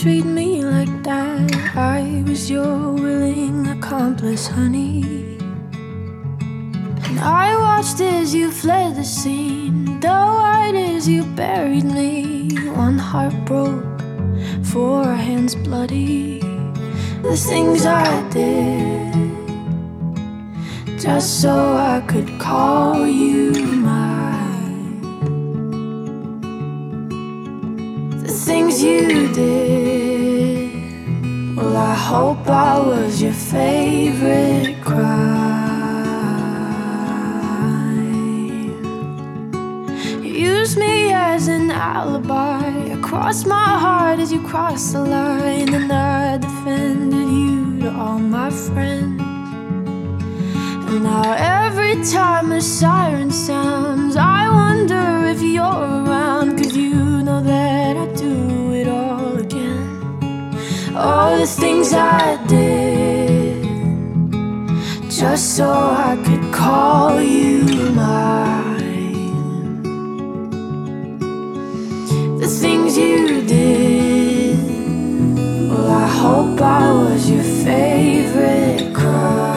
treat me like that. I was your willing accomplice, honey. And I watched as you fled the scene, though right as you buried me. One heart broke, 4 hands bloody. The things I did just so I could call you mine. The things you did, well, I hope I was your favorite crime. You used me as an alibi, I crossed my heart as you crossed the line, and I defended you to all my friends. And now every time a siren sounds, I wonder if you're around, 'cause you know that I'd do it all again. All the things I did just so I could call you mine. The things you did, well, I hope I was your favorite crime.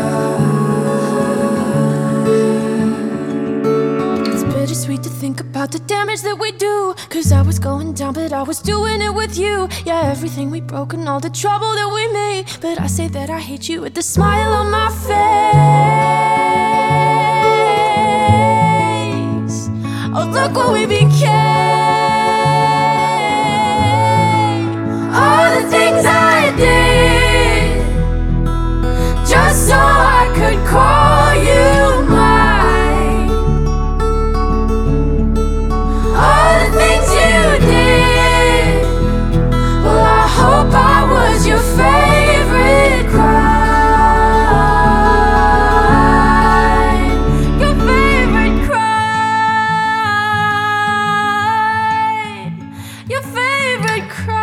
Sweet to think about the damage that we do, 'cause I was going down but I was doing it with you. Yeah, everything we broke and all the trouble that we made, but I say that I hate you with the smile on my face. Oh, look what we became. All the things I did just so I could call you mine. Your favorite crime. Your favorite crime. Your favorite crime.